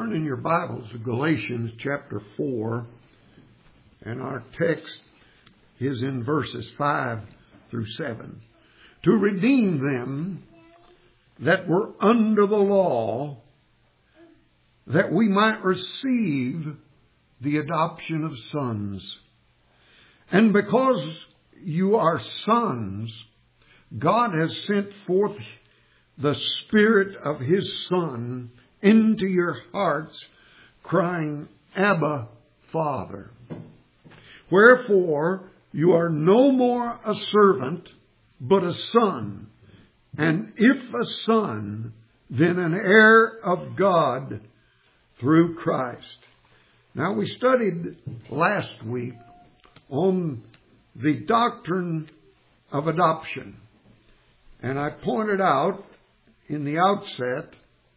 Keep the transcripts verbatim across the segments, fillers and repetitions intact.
Turn in your Bibles to Galatians chapter four, and our text is in verses five through seven. To redeem them that were under the law, that we might receive the adoption of sons. And because you are sons, God has sent forth the Spirit of His Son into your hearts, crying, Abba, Father. Wherefore you are no more a servant, but a son. And if a son, then an heir of God through Christ. Now, we studied last week on the doctrine of adoption. And I pointed out in the outset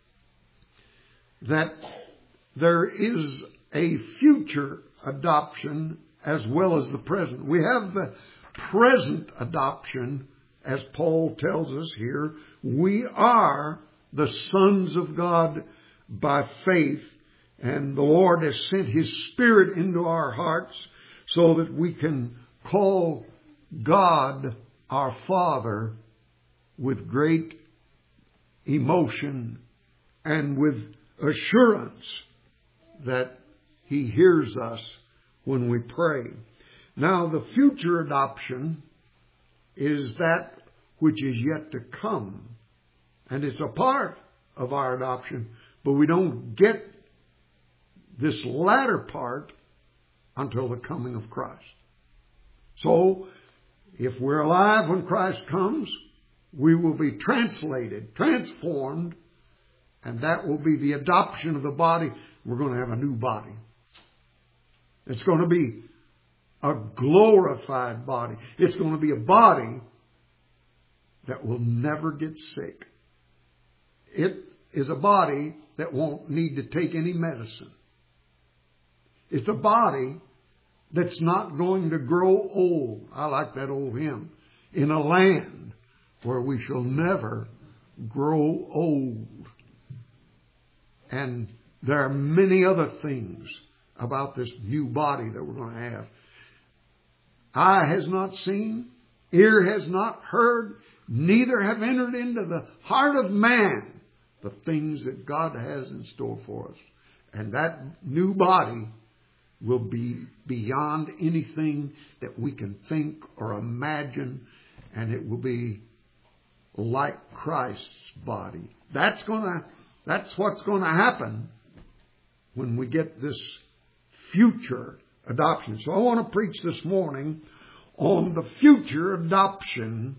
that there is a future adoption as well as the present. We have the present adoption, as Paul tells us here. We are the sons of God by faith, and the Lord has sent His Spirit into our hearts so that we can call God our Father with great emotion and with assurance that He hears us when we pray. Now, the future adoption is that which is yet to come. And it's a part of our adoption, but we don't get this latter part until the coming of Christ. So, if we're alive when Christ comes, we will be translated, transformed, and that will be the adoption of the body. We're going to have a new body. It's going to be a glorified body. It's going to be a body that will never get sick. It is a body that won't need to take any medicine. It's a body that's not going to grow old. I like that old hymn. In a land where we shall never grow old. And there are many other things about this new body that we're going to have. Eye has not seen, ear has not heard, neither have entered into the heart of man the things that God has in store for us. And that new body will be beyond anything that we can think or imagine, and it will be like Christ's body. That's going to That's what's going to happen when we get this future adoption. So I want to preach this morning on the future adoption,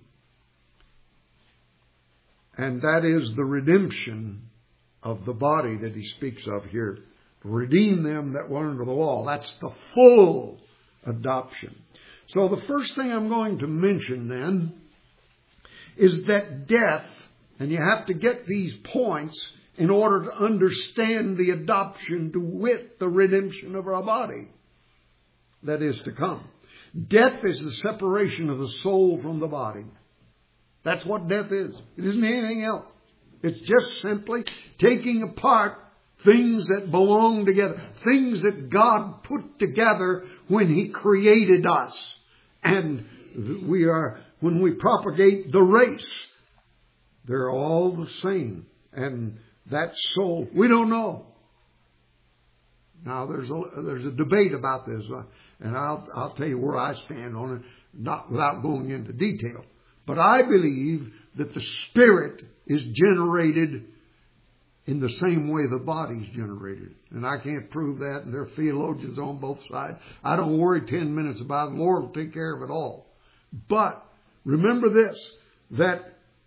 and that is the redemption of the body that he speaks of here. Redeem them that were under the law. That's the full adoption. So the first thing I'm going to mention then is that death, and you have to get these points in order to understand the adoption, to wit, the redemption of our body that is to come. Death is the separation of the soul from the body. That's what death is. It isn't anything else. It's just simply taking apart things that belong together, things that God put together when He created us. And we are, when we propagate the race, they're all the same. And that soul, we don't know. Now, there's a, there's a debate about this, uh, and I'll, I'll tell you where I stand on it, not without going into detail. But I believe that the spirit is generated in the same way the body's generated. And I can't prove that, and there are theologians on both sides. I don't worry ten minutes about it. The Lord will take care of it all. But remember this, that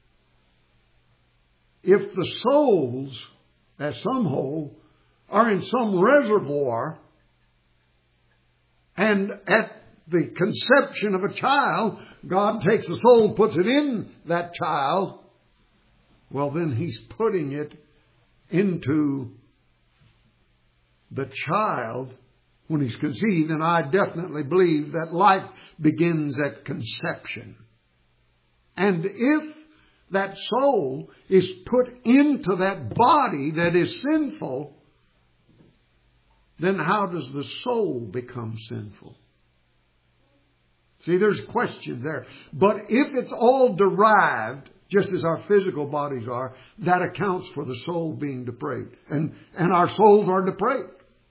if the souls, as some hold, are in some reservoir, and at the conception of a child, God takes the soul and puts it in that child, well, then He's putting it into the child when he's conceived. And I definitely believe that life begins at conception. And if that soul is put into that body that is sinful, then how does the soul become sinful? See, there's questions there. But if it's all derived, just as our physical bodies are, that accounts for the soul being depraved. And, and our souls are depraved.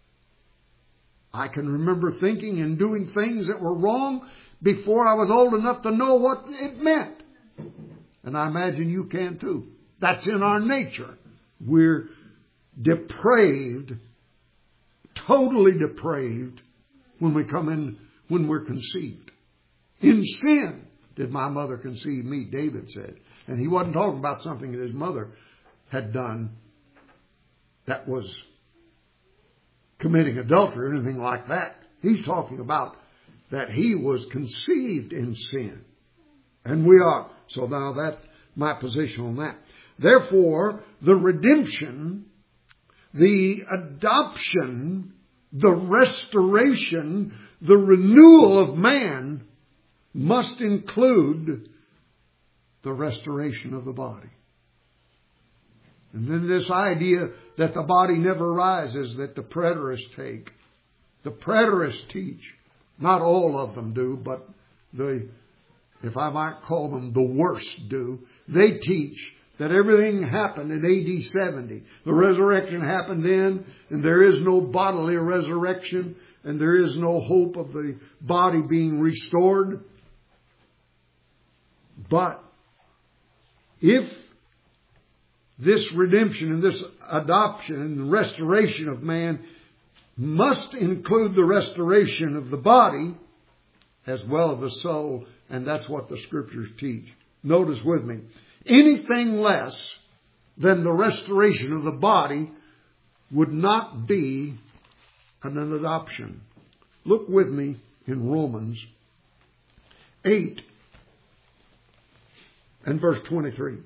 I can remember thinking and doing things that were wrong before I was old enough to know what it meant. And I imagine you can too. That's in our nature. We're depraved, totally depraved when we come in, when we're conceived. In sin did my mother conceive me, David said. And he wasn't talking about something that his mother had done that was committing adultery or anything like that. He's talking about that he was conceived in sin. And we are. So now that's my position on that. Therefore, the redemption, the adoption, the restoration, the renewal of man must include the restoration of the body. And then this idea that the body never rises that the preterists take. The preterists teach. Not all of them do, but the, if I might call them, the worst do. They teach that everything happened in A D seventy. The resurrection happened then, and there is no bodily resurrection, and there is no hope of the body being restored. But if this redemption and this adoption and restoration of man must include the restoration of the body as well as the soul, and that's what the Scriptures teach. Notice with me, anything less than the restoration of the body would not be an adoption. Look with me in Romans eight and verse twenty-three.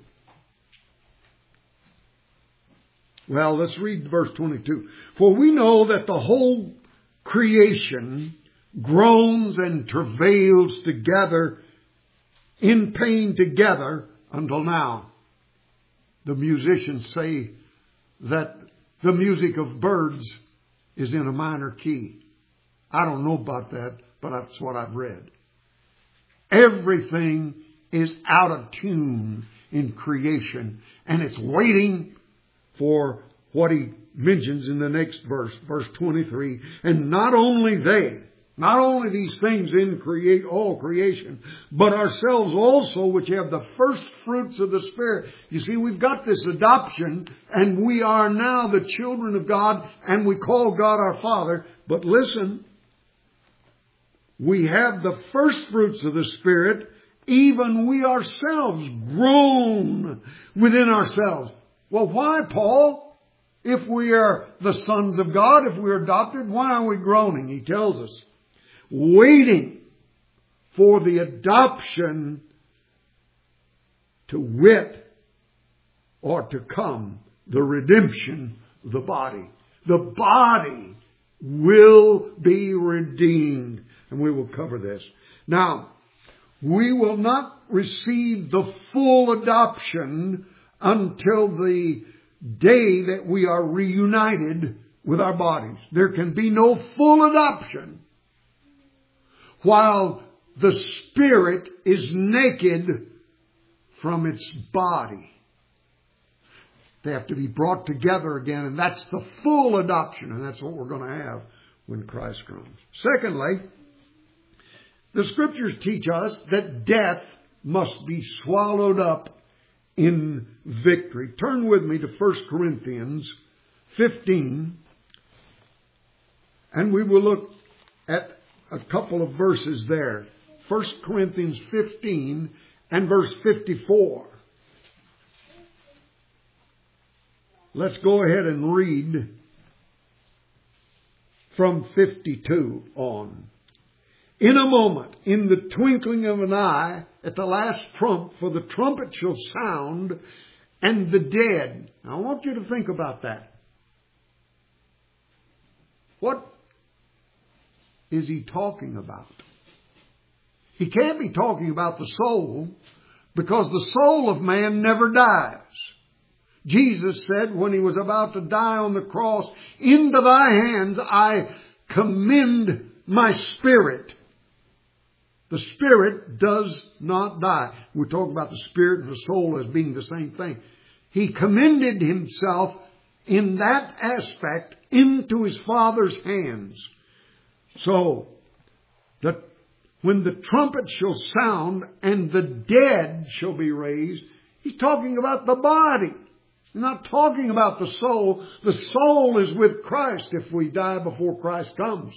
Well, let's read verse twenty-two. For we know that the whole creation groans and travails together in pain together until now. The musicians say that the music of birds is in a minor key. I don't know about that, but that's what I've read. Everything is out of tune in creation, and it's waiting for what he mentions in the next verse, verse twenty-three. And not only they, not only these things in create all creation, but ourselves also, which have the first fruits of the Spirit. You see, we've got this adoption, and we are now the children of God, and we call God our Father. But listen, we have the first fruits of the Spirit, even we ourselves groan within ourselves. Well, why, Paul? If we are the sons of God, if we are adopted, why are we groaning? He tells us, waiting for the adoption, to wit, or to come, the redemption of the body. The body will be redeemed. And we will cover this. Now, we will not receive the full adoption until the day that we are reunited with our bodies. There can be no full adoption while the spirit is naked from its body. They have to be brought together again, and that's the full adoption, and that's what we're going to have when Christ comes. Secondly, the Scriptures teach us that death must be swallowed up in victory. Turn with me to First Corinthians fifteen, and we will look at a couple of verses there. First Corinthians fifteen and verse fifty-four. Let's go ahead and read from fifty-two on. In a moment, in the twinkling of an eye, at the last trump, for the trumpet shall sound, and the dead. Now, I want you to think about that. What is he talking about? He can't be talking about the soul, because the soul of man never dies. Jesus said when He was about to die on the cross, into Thy hands I commend my spirit. The spirit does not die. We're talking about the spirit and the soul as being the same thing. He commended Himself in that aspect into His Father's hands. So, that when the trumpet shall sound and the dead shall be raised, He's talking about the body. He's not talking about the soul. The soul is with Christ if we die before Christ comes.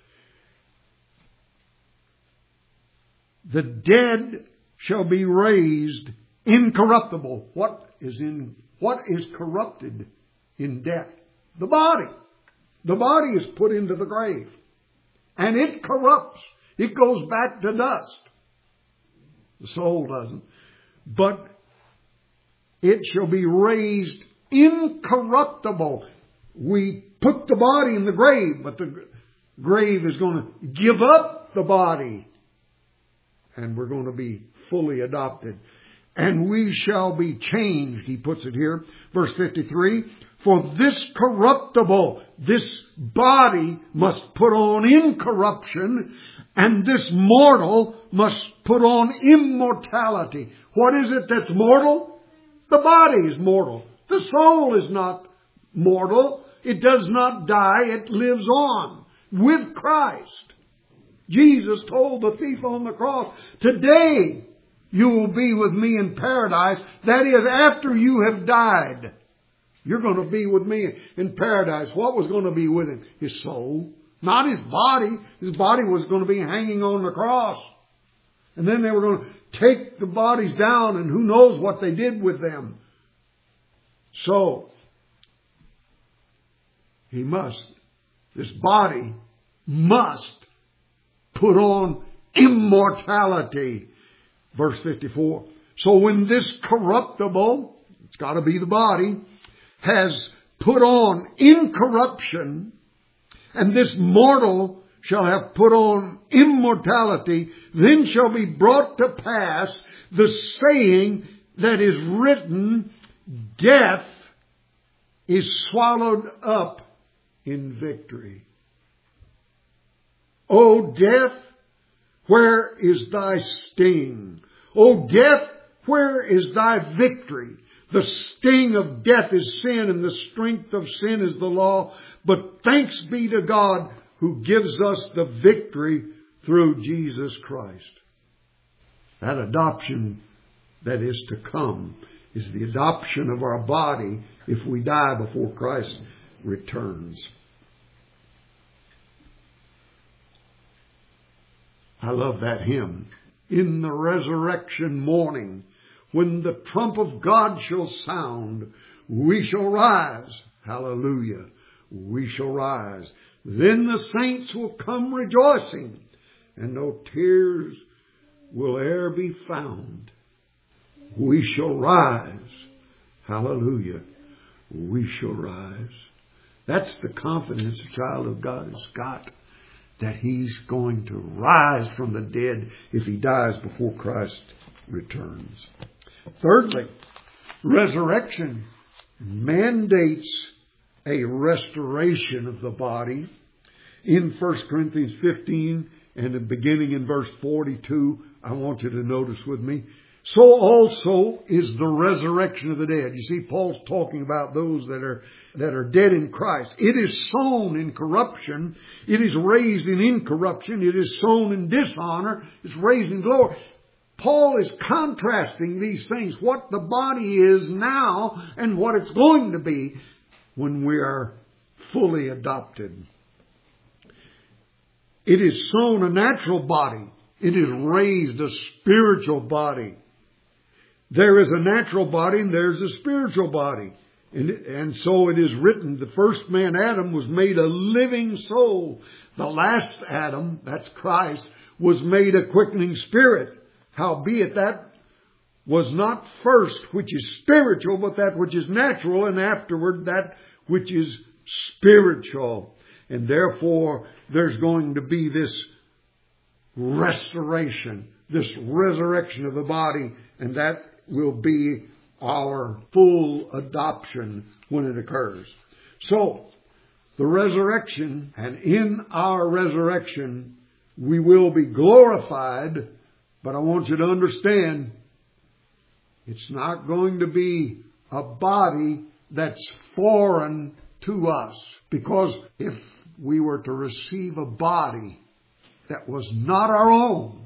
The dead shall be raised incorruptible. What is in, what is corrupted in death? The body. The body is put into the grave. And it corrupts. It goes back to dust. The soul doesn't. But it shall be raised incorruptible. We put the body in the grave, but the grave is going to give up the body. And we're going to be fully adopted. And we shall be changed, he puts it here. Verse fifty-three. For this corruptible, this body must put on incorruption, and this mortal must put on immortality. What is it that's mortal? The body is mortal. The soul is not mortal. It does not die. It lives on with Christ. Jesus told the thief on the cross, today you will be with me in paradise. That is, after you have died. You're going to be with me in paradise. What was going to be with him? His soul. Not his body. His body was going to be hanging on the cross. And then they were going to take the bodies down, and who knows what they did with them. So, he must, this body must put on immortality. Verse fifty-four. So when this corruptible, it's got to be the body, has put on incorruption, and this mortal shall have put on immortality, then shall be brought to pass the saying that is written, death is swallowed up in victory. O death, where is thy sting? O death, where is thy victory? The sting of death is sin, and the strength of sin is the law. But thanks be to God who gives us the victory through Jesus Christ. That adoption that is to come is the adoption of our body if we die before Christ returns. I love that hymn. In the resurrection morning, when the trump of God shall sound, we shall rise. Hallelujah. We shall rise. Then the saints will come rejoicing, and no tears will e'er be found. We shall rise. Hallelujah. We shall rise. That's the confidence a child of God has got, that he's going to rise from the dead if he dies before Christ returns. Thirdly, resurrection mandates a restoration of the body. In First Corinthians fifteen and beginning in verse forty-two, I want you to notice with me, so also is the resurrection of the dead. You see, Paul's talking about those that are that are dead in Christ. It is sown in corruption. It is raised in incorruption. It is sown in dishonor. It's raised in glory. Paul is contrasting these things, what the body is now and what it's going to be when we are fully adopted. It is sown a natural body. It is raised a spiritual body. There is a natural body and there's a spiritual body. And, and so it is written, the first man, Adam, was made a living soul. The last Adam, that's Christ, was made a quickening spirit. Howbeit that was not first which is spiritual, but that which is natural, and afterward that which is spiritual. And therefore there's going to be this restoration, this resurrection of the body, and that will be our full adoption when it occurs. So, the resurrection, and in our resurrection, we will be glorified, but I want you to understand, it's not going to be a body that's foreign to us. Because if we were to receive a body that was not our own,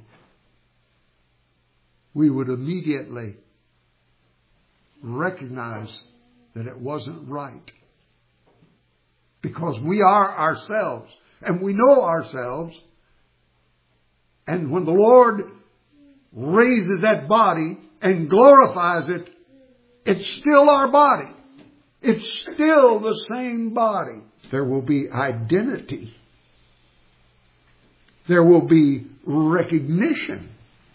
we would immediately recognize that it wasn't right. Because we are ourselves, and we know ourselves. And when the Lord raises that body and glorifies it, it's still our body. It's still the same body. There will be identity. There will be recognition.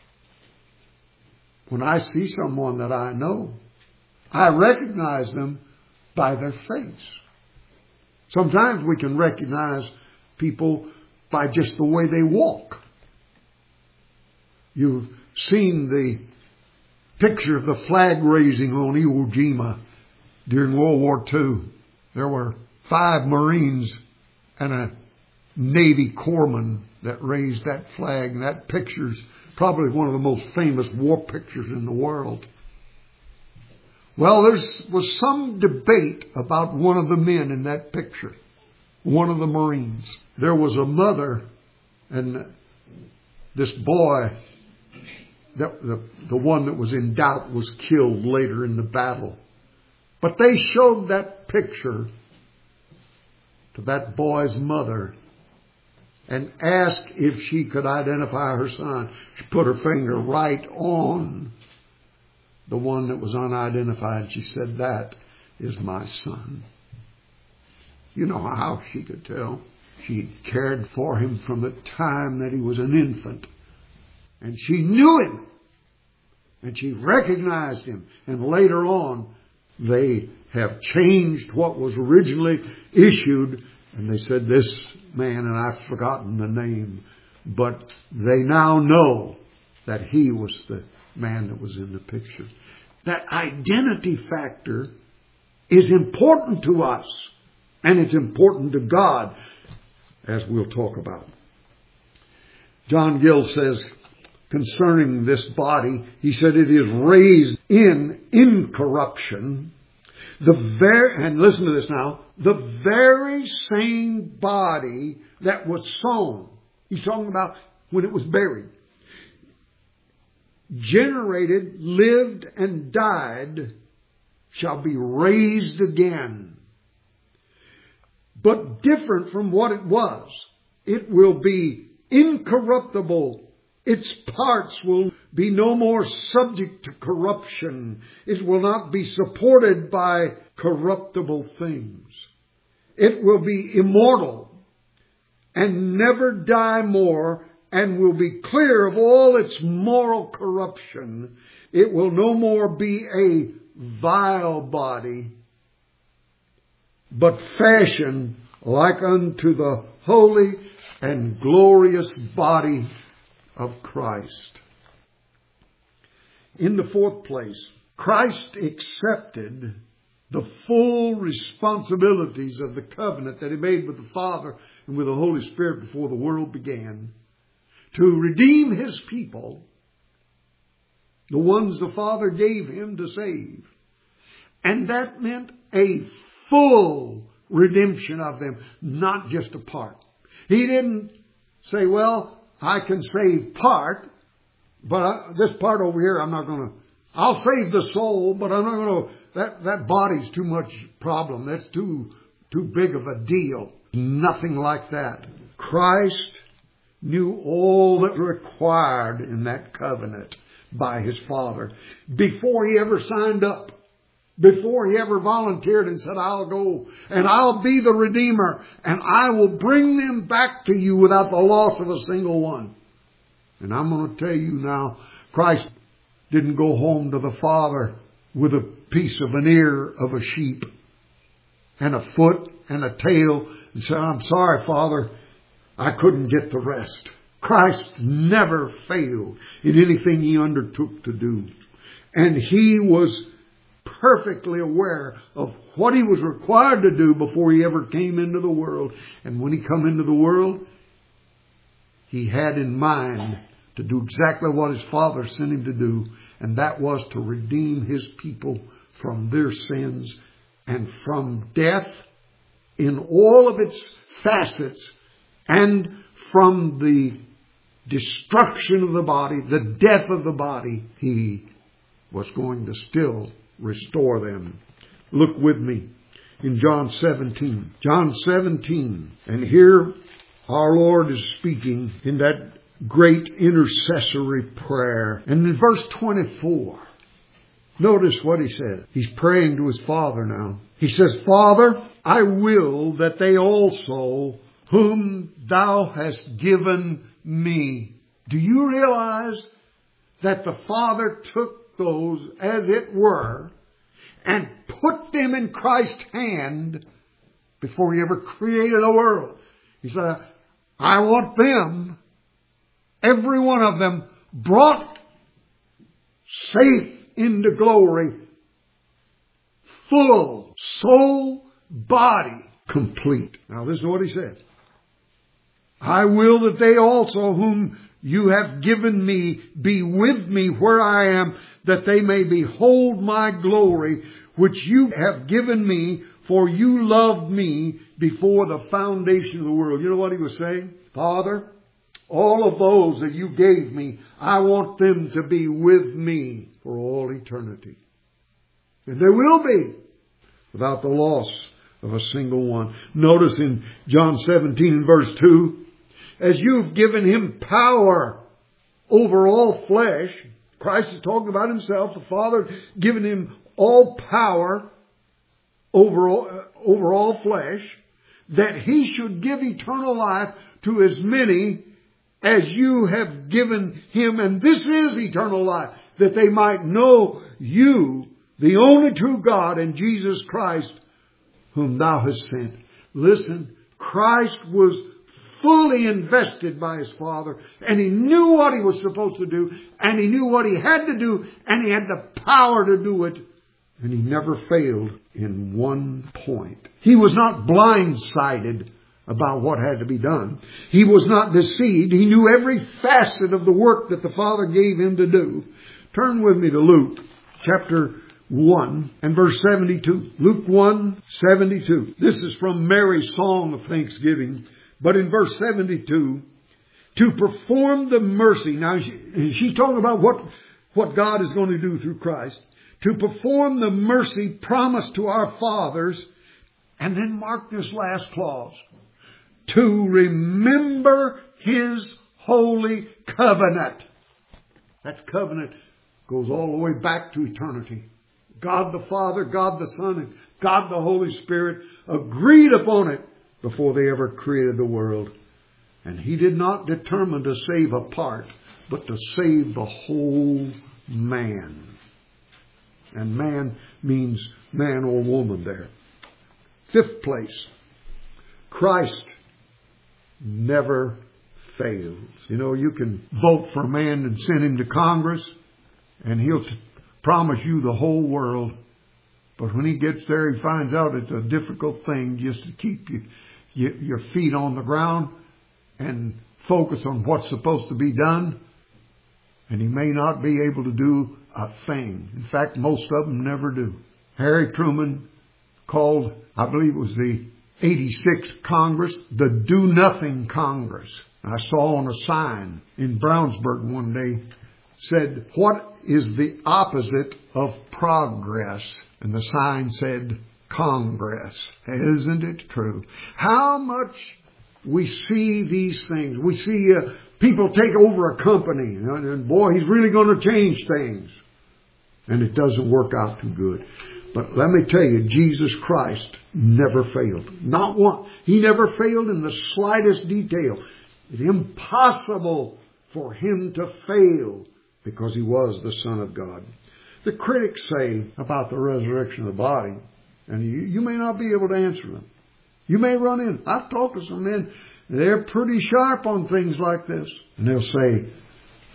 When I see someone that I know, I recognize them by their face. Sometimes we can recognize people by just the way they walk. You've seen the picture of the flag raising on Iwo Jima during World War Two. There were five Marines and a Navy corpsman that raised that flag. And that picture's probably one of the most famous war pictures in the world. Well, there was some debate about one of the men in that picture, one of the Marines. There was a mother and this boy, that the, the one that was in doubt, was killed later in the battle. But they showed that picture to that boy's mother and asked if she could identify her son. She put her finger right on the one that was unidentified. She said, "That is my son." You know how she could tell. She cared for him from the time that he was an infant. And she knew him. And she recognized him. And later on, they have changed what was originally issued. And they said, this man, and I've forgotten the name, but they now know that he was the man that was in the picture. That identity factor is important to us. And it's important to God, as we'll talk about. John Gill says, concerning this body, he said it is raised in incorruption. The very, and listen to this now, the very same body that was sown. He's talking about when it was buried. Generated, lived, and died, shall be raised again. But different from what it was. It will be incorruptible. Its parts will be no more subject to corruption. It will not be supported by corruptible things. It will be immortal and never die more, and will be clear of all its moral corruption. It will no more be a vile body, but fashioned like unto the holy and glorious body of Christ. In the fourth place, Christ accepted the full responsibilities of the covenant that He made with the Father and with the Holy Spirit before the world began, to redeem His people, the ones the Father gave Him to save. And that meant a full redemption of them, not just a part. He didn't say, well, I can save part, but I, this part over here, I'm not going to, I'll save the soul, but I'm not going to, that, that body's too much problem. That's too, too big of a deal. Nothing like that. Christ knew all that required in that covenant by His Father before He ever signed up. Before He ever volunteered and said, I'll go and I'll be the Redeemer and I will bring them back to you without the loss of a single one. And I'm going to tell you now, Christ didn't go home to the Father with a piece of an ear of a sheep and a foot and a tail and say, I'm sorry, Father, I couldn't get the rest. Christ never failed in anything He undertook to do. And He was perfectly aware of what He was required to do before He ever came into the world. And when He come into the world, He had in mind to do exactly what His Father sent Him to do. And that was to redeem His people from their sins and from death in all of its facets, and from the destruction of the body, the death of the body. He was going to still restore them. Look with me in John seventeen. John seventeen. And here our Lord is speaking in that great intercessory prayer. And in verse twenty-four, notice what He says. He's praying to His Father now. He says, Father, I will that they also whom Thou hast given me. Do you realize that the Father took those, as it were, and put them in Christ's hand before He ever created the world? He said, I want them, every one of them, brought safe into glory, full, soul, body, complete. Now this is what He said. I will that they also whom You have given me be with me where I am, that they may behold my glory, which You have given me, for You loved me before the foundation of the world. You know what He was saying? Father, all of those that You gave me, I want them to be with me for all eternity. And they will be, without the loss of a single one. Notice in John seventeen verse two, as You've given Him power over all flesh. Christ is talking about Himself. The Father given Him all power over all, uh, over all flesh, that He should give eternal life to as many as You have given Him. And this is eternal life, that they might know You, the only true God, and Jesus Christ, whom Thou hast sent. Listen, Christ was fully invested by His Father, and He knew what He was supposed to do, and He knew what He had to do, and He had the power to do it, and He never failed in one point. He was not blindsided about what had to be done. He was not deceived. He knew every facet of the work that the Father gave Him to do. Turn with me to Luke chapter one and verse seventy-two. Luke one, seventy-two. This is from Mary's song of thanksgiving. But in verse seventy-two, to perform the mercy. Now, she, she's talking about what, what God is going to do through Christ. To perform the mercy promised to our fathers. And then mark this last clause. To remember His holy covenant. That covenant goes all the way back to eternity. God the Father, God the Son, and God the Holy Spirit agreed upon it before they ever created the world. And He did not determine to save a part, but to save the whole man. And man means man or woman there. Fifth place, Christ never fails. You know, you can vote for a man and send him to Congress, and he'll t- promise you the whole world. But when he gets there, he finds out it's a difficult thing just to keep you, you, your feet on the ground and focus on what's supposed to be done. And he may not be able to do a thing. In fact, most of them never do. Harry Truman called, I believe it was the eighty-sixth Congress, the Do-Nothing Congress. I saw on a sign in Brownsburg one day, said, what is the opposite of progress? And the sign said, Congress. Isn't it true? How much we see these things. We see uh, people take over a company. And, and boy, he's really going to change things. And it doesn't work out too good. But let me tell you, Jesus Christ never failed. Not one. He never failed in the slightest detail. It's impossible for Him to fail because He was the Son of God. The critics say about the resurrection of the body, and you, you may not be able to answer them. You may run in. I've talked to some men, and they're pretty sharp on things like this. And they'll say,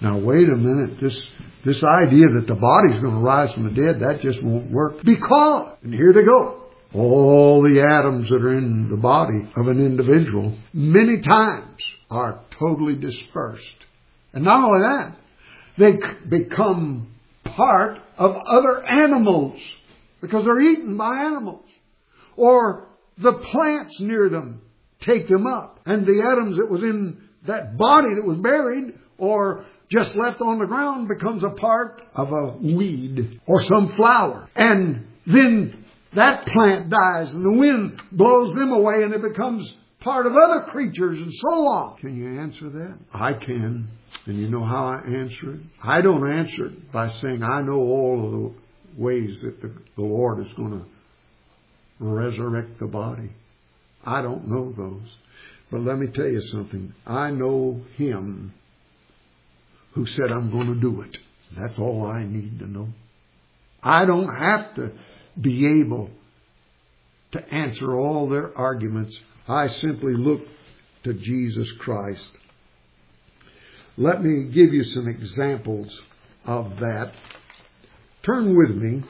Now wait a minute, this this idea that the body's going to rise from the dead, that just won't work. Because, and here they go, all the atoms that are in the body of an individual many times are totally dispersed. And not only that, they become part of other animals because they're eaten by animals. Or the plants near them take them up. And the atoms that was in that body that was buried or just left on the ground becomes a part of a weed or some flower. And then that plant dies and the wind blows them away and it becomes part of other creatures and so on. Can you answer that? I can. And you know how I answer it? I don't answer it by saying I know all of the ways that the, the Lord is going to resurrect the body. I don't know those. But let me tell you something. I know Him who said I'm going to do it. That's all I need to know. I don't have to be able to answer all their arguments. I simply look to Jesus Christ. Let me give you some examples of that. Turn with me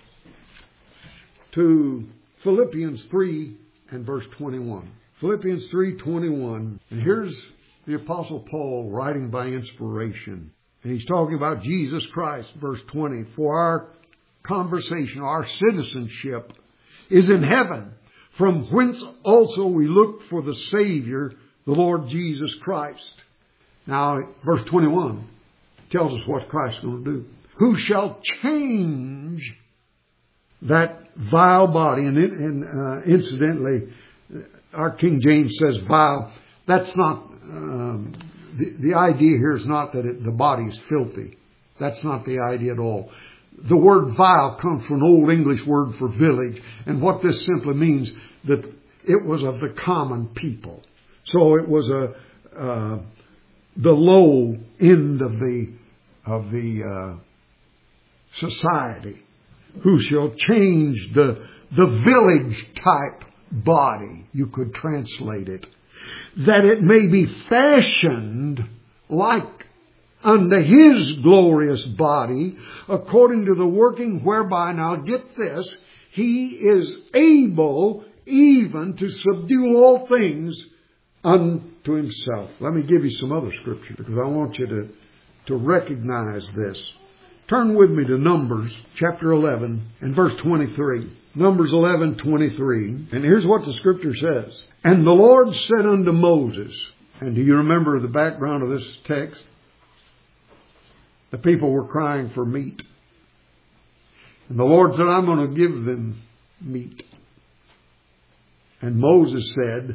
to Philippians three and verse twenty-one. Philippians three twenty-one. And here's the Apostle Paul writing by inspiration. And he's talking about Jesus Christ, verse twenty. For our conversation, our citizenship is in heaven, from whence also we look for the Savior, the Lord Jesus Christ. Now, verse twenty-one tells us what Christ is going to do. Who shall change that vile body? And, and uh, incidentally, our King James says vile. That's not, um, the, the idea here is not that it, the body is filthy. That's not the idea at all. The word vile comes from an Old English word for village. And what this simply means, that it was of the common people. So it was a, uh, the low end of the, of the, uh, society. Who shall change the, the village type body, you could translate it, that it may be fashioned like unto His glorious body, according to the working whereby, now get this, He is able even to subdue all things unto Himself. Let me give you some other scripture because I want you to, to recognize this. Turn with me to Numbers chapter eleven and verse twenty-three. Numbers eleven twenty-three. And here's what the scripture says. And the Lord said unto Moses, and do you remember the background of this text? The people were crying for meat. And the Lord said, I'm going to give them meat. And Moses said,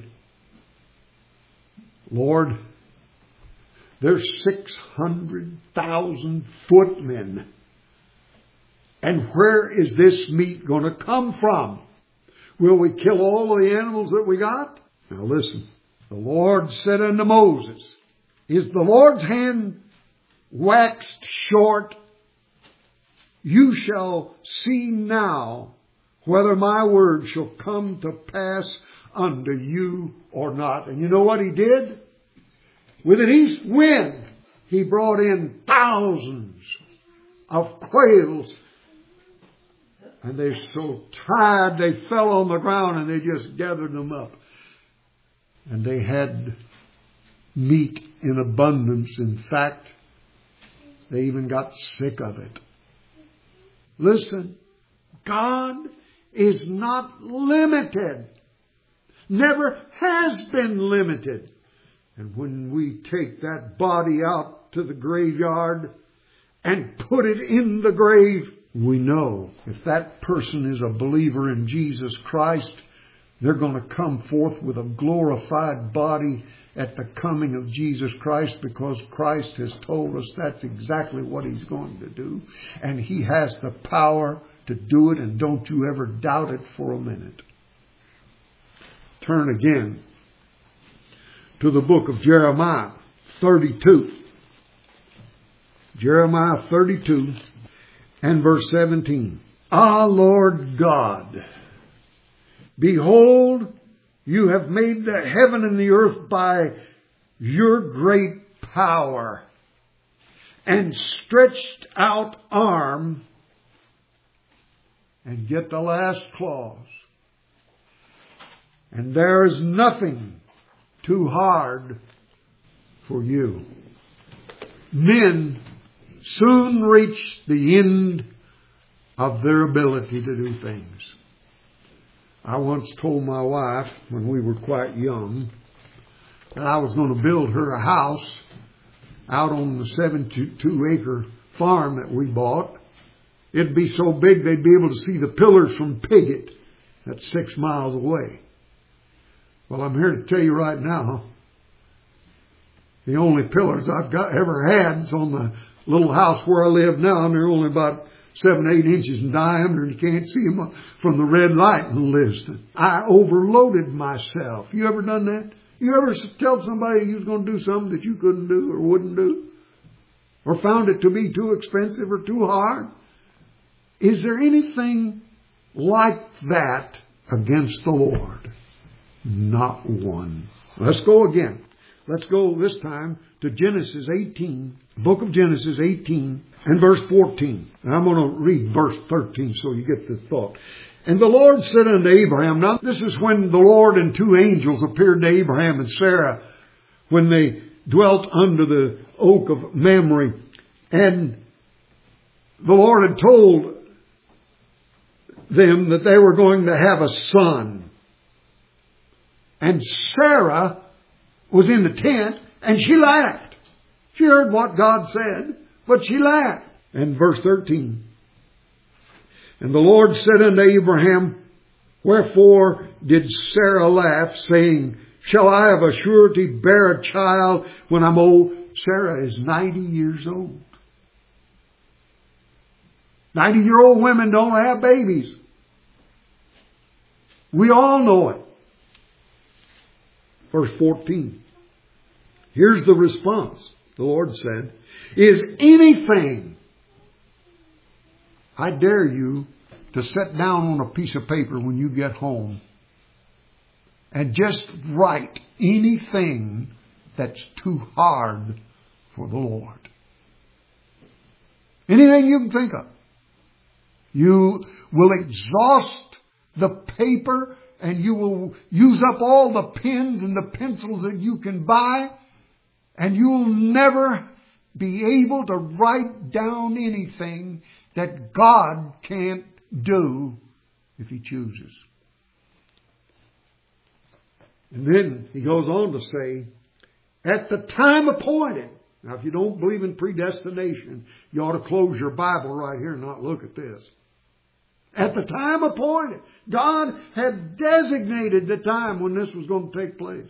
Lord, there's six hundred thousand footmen. And where is this meat going to come from? Will we kill all of the animals that we got? Now listen. The Lord said unto Moses, is the Lord's hand waxed short? You shall see now whether my word shall come to pass unto you or not. And you know what He did? With an east wind, He brought in thousands of quails. And they're so tired, they fell on the ground and they just gathered them up. And they had meat in abundance. In fact, they even got sick of it. Listen, God is not limited. Never has been limited. And when we take that body out to the graveyard and put it in the grave, we know if that person is a believer in Jesus Christ, they're going to come forth with a glorified body at the coming of Jesus Christ, because Christ has told us that's exactly what He's going to do. And He has the power to do it, and don't you ever doubt it for a minute. Turn again to the book of Jeremiah thirty-two. Jeremiah thirty-two and verse seventeen. Ah, Lord God, behold, you have made the heaven and the earth by your great power. and stretched out arm and get the last clause. And there is nothing too hard for you. Men soon reach the end of their ability to do things. I once told my wife when we were quite young that I was going to build her a house out on the seventy-two acre farm that we bought. It'd be so big they'd be able to see the pillars from Piggott. That's six miles away. Well, I'm here to tell you right now, the only pillars I've got ever had is on the little house where I live now, and they're only about seven, eight inches in diameter, and you can't see them from the red light in the listing. I overloaded myself. You ever done that? You ever tell somebody you was going to do something that you couldn't do or wouldn't do? Or found it to be too expensive or too hard? Is there anything like that against the Lord? Not one. Let's go again. Let's go this time to Genesis eighteen, book of Genesis eighteen and verse fourteen. And I'm going to read verse thirteen so you get the thought. And the Lord said unto Abraham, now this is when the Lord and two angels appeared to Abraham and Sarah when they dwelt under the oak of Mamre. And the Lord had told them that they were going to have a son. And Sarah was in the tent and she laughed. She heard what God said, but she laughed. And verse thirteen. And the Lord said unto Abraham, wherefore did Sarah laugh, saying, shall I of a surety bear a child when I'm old? Sarah is ninety years old. ninety-year-old women don't have babies. We all know it. Verse fourteen. Here's the response. The Lord said, is anything, I dare you to sit down on a piece of paper when you get home and just write anything that's too hard for the Lord. Anything you can think of. You will exhaust the paper and you will use up all the pens and the pencils that you can buy, and you'll never be able to write down anything that God can't do if He chooses. And then He goes on to say, at the time appointed. Now, if you don't believe in predestination, you ought to close your Bible right here and not look at this. At the time appointed. God had designated the time when this was going to take place.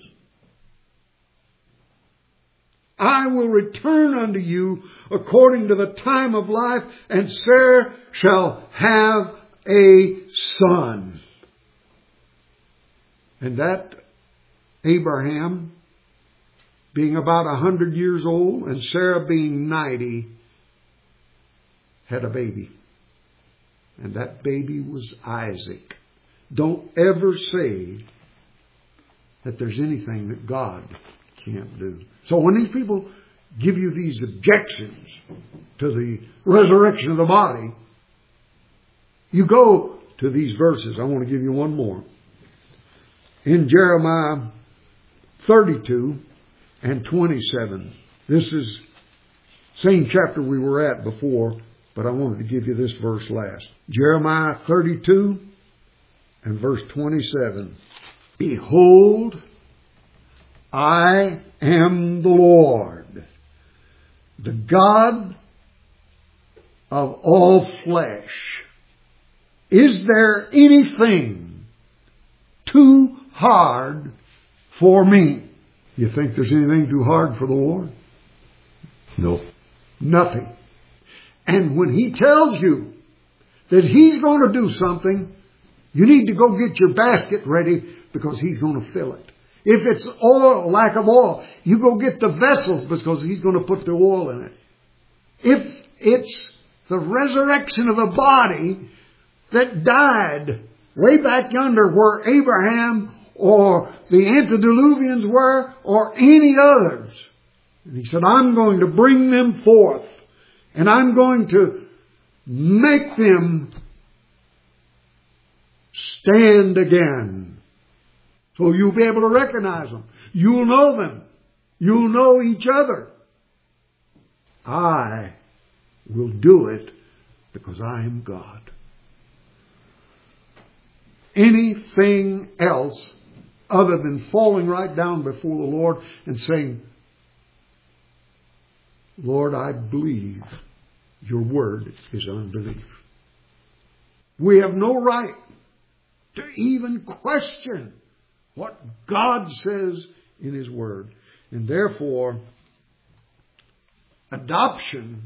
I will return unto you according to the time of life, and Sarah shall have a son. And that Abraham, being about a hundred years old, and Sarah being ninety, had a baby. And that baby was Isaac. Don't ever say that there's anything that God can't do. So when these people give you these objections to the resurrection of the body, you go to these verses. I want to give you one more. In Jeremiah thirty-two and twenty-seven. This is same chapter we were at before, but I wanted to give you this verse last. Jeremiah thirty-two and verse twenty-seven. Behold, I am the Lord, the God of all flesh. Is there anything too hard for me? You think there's anything too hard for the Lord? No. Nothing. And when He tells you that He's going to do something, you need to go get your basket ready because He's going to fill it. If it's oil, lack of oil, you go get the vessels because He's going to put the oil in it. If it's the resurrection of the body that died way back yonder where Abraham or the antediluvians were or any others, and He said, I'm going to bring them forth And I'm going to make them stand again. So you'll be able to recognize them. You'll know them. You'll know each other. I will do it because I am God. Anything else other than falling right down before the Lord and saying, Lord, I believe your word is unbelief. We have no right to even question what God says in His word. And therefore, adoption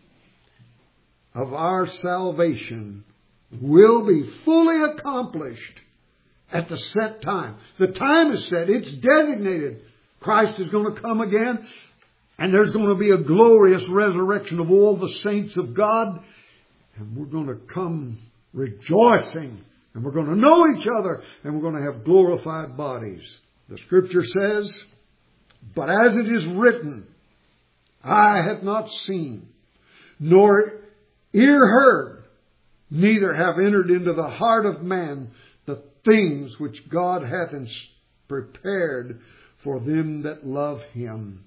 of our salvation will be fully accomplished at the set time. The time is set. It's designated. Christ is going to come again, and there's going to be a glorious resurrection of all the saints of God, and we're going to come rejoicing, and we're going to know each other, and we're going to have glorified bodies. The Scripture says, but as it is written, eye hath not seen, nor ear heard, neither have entered into the heart of man the things which God hath prepared for them that love Him.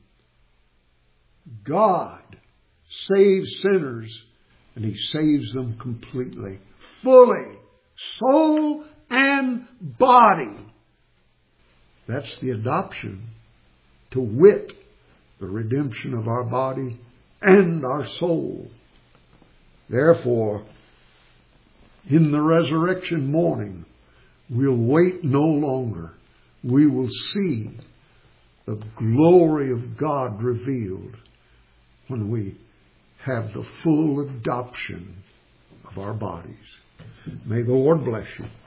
God saves sinners, and He saves them completely, fully, soul and body. That's the adoption, to wit, the redemption of our body and our soul. Therefore, in the resurrection morning, we'll wait no longer. We will see the glory of God revealed when we have the full adoption of our bodies. May the Lord bless you.